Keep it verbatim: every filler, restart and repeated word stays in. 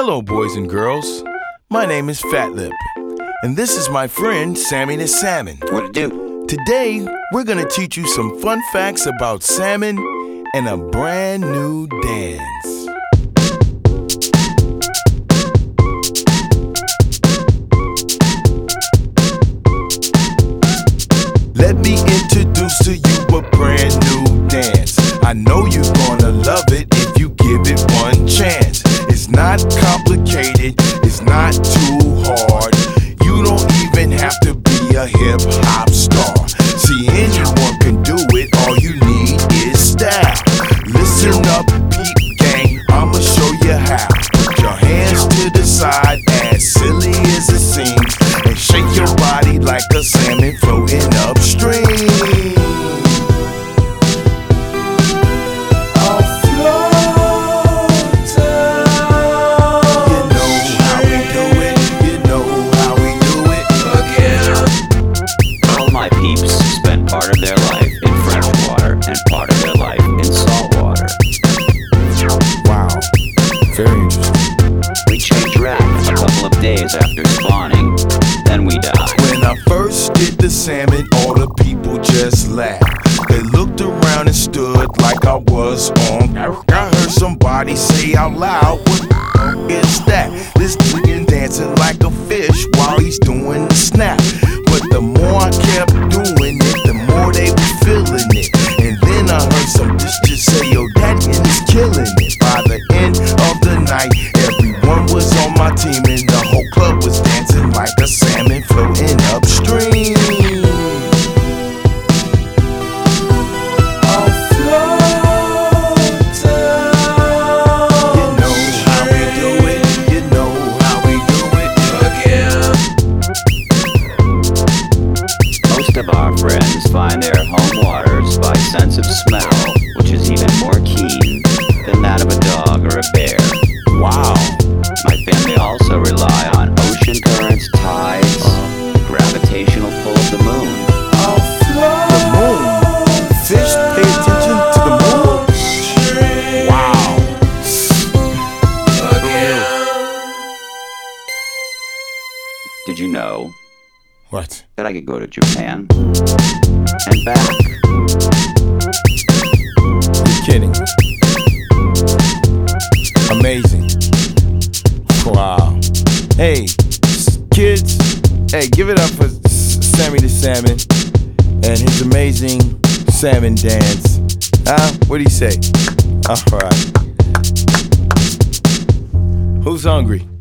Hello, boys and girls. My name is Fat Lip, and this is my friend Sammy the Salmon. What it do? Today, we're gonna teach you some fun facts about salmon and a brand new dance. Let me introduce to you a brand new dance. I know you're gonna love it if you give it one chance. It's not complicated, it's not too hard. You don't even have to be a hip-hop star. See, anyone can do it, all you need is style. Listen up, peep gang, I'ma show you how. Put your hands to the side, as silly as it seems, and shake your body like a salmon floating upstream. Part of their life in fresh water and part of their life in salt water. Wow, very interesting. We change raps a couple of days after spawning, then we die. When I first did the salmon, all the people just laughed. They looked around and stood like I was on. I heard somebody say out loud, "What the is that?" This nigga dancing like a fish while he's doing the snap. But the more I kept doing it, the more they were feeling it. And then I heard some bitch just say, "Yo, that in is killing it." By the end of the night, everyone was on my team, and the whole club was dancing like a salmon floating upstream. Most of our friends find their home waters by sense of smell, which is even more keen than that of a dog or a bear. Wow. My family also rely on ocean currents, tides, the gravitational pull of the moon. The moon? Fish pay attention to the moon? Wow. Did you know What? that I could go to Japan and back? You're kidding. Amazing. Wow. Hey, kids, hey, give it up for Sammy the Salmon and his amazing salmon dance. Huh? What do you say? All right. Who's hungry?